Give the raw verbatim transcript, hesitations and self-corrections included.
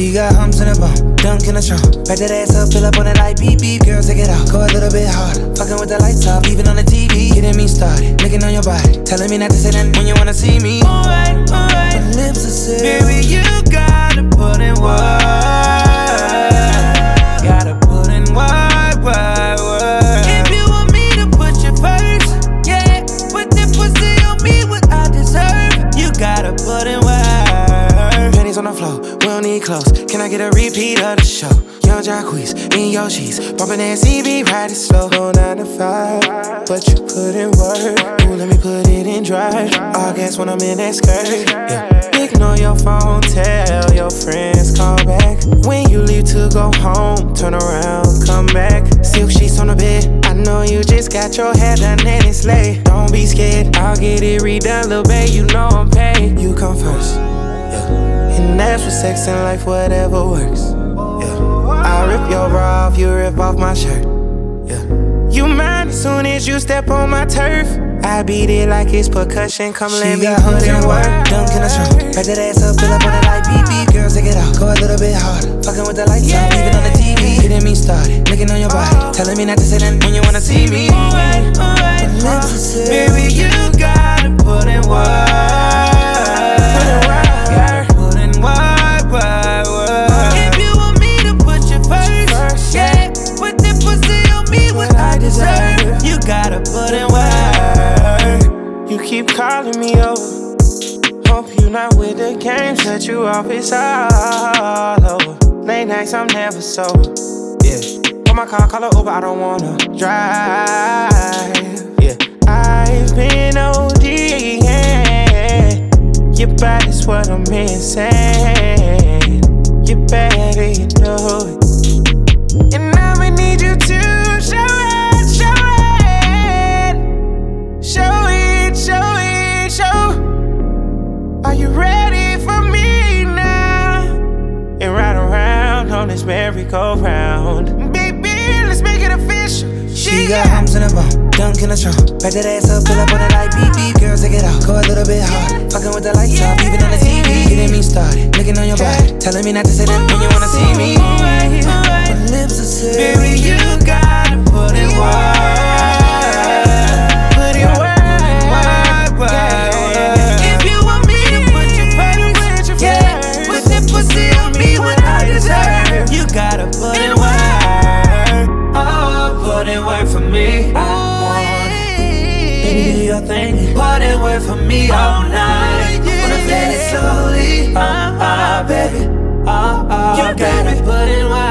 She got humps in the bone, dunk in the trunk. Back that ass up, fill up on it like beep beep. Girl, take it out, go a little bit harder. Fucking with the lights off, even on the T V. Getting me started, licking on your body, telling me not to say nothing when you wanna see me. Alright, alright, my lips are sealed. Baby, you gotta put in work. Gotta put in work, work, work. If you want me to put you first, yeah, put that pussy on me, what I deserve. You gotta put in work. Panties on the floor, we don't need clothes. Can I get a repeat of the show? Young Jacquees, in your sheets, bumping that C B, ride it slow. Go nine to five, but you put in work. Ooh, let me put it in drive. All gas when I'm in that skirt. Yeah. Ignore your phone, tell your friends, call back. When you leave to go home, turn around, come back. Silk sheets on the bed, I know you just got your hair done and it's late. Don't be scared, I'll get it redone, little babe, you know I'm paid. You come first, yeah. And that's for sex and life, whatever works. I rip your bra off, you rip off my shirt. Yeah. You mine as soon as you step on my turf. I beat it like it's percussion, come let me put in work. Dunk in the trunk, back that ass up, fill up on it like beep beep. Girl, take it out, go a little bit harder. Fucking with the lights off, even on the T V. Getting me started, licking on your body, telling me not to say nothing when you wanna see me. Alright, alright, uh, baby, you gotta put in work. Gotta put in work, work, work. If you want me to put you first, yeah, put that pussy on me, what I deserve. You gotta put in work. You keep calling me over. Hope you not with the games that you off, it's all over. Late nights, I'm never sober. Yeah. Call my car, call her Uber, I don't wanna drive. Yeah. I've been O D, yeah. Your body's what I'm missing. You're better, you know it. And I'ma need you to show it, show it. Show it, show it, show. Are you ready for me now? And ride around on this merry-go-round. Baby, let's make it official. She got humps in the bone, dunk in the trunk. Back that ass up, fill up on it like beep beep. Girl, take it out, go a little bit harder. Fucking with the lights off, even on the T V. Getting me started, licking on your body, telling me not to say that when you wanna see me. Alright, alright, my lips are sealed. Baby, you gotta put in work. Put in work. If you want me to put you first, yeah, put that pussy on me, what I deserve. You gotta put in work. Oh, put in work for me. I want it. Baby, do your thing. Put in work for me all night. Wanna feel it slowly. Ah, ah, baby. Ah, ah, you gotta put in work.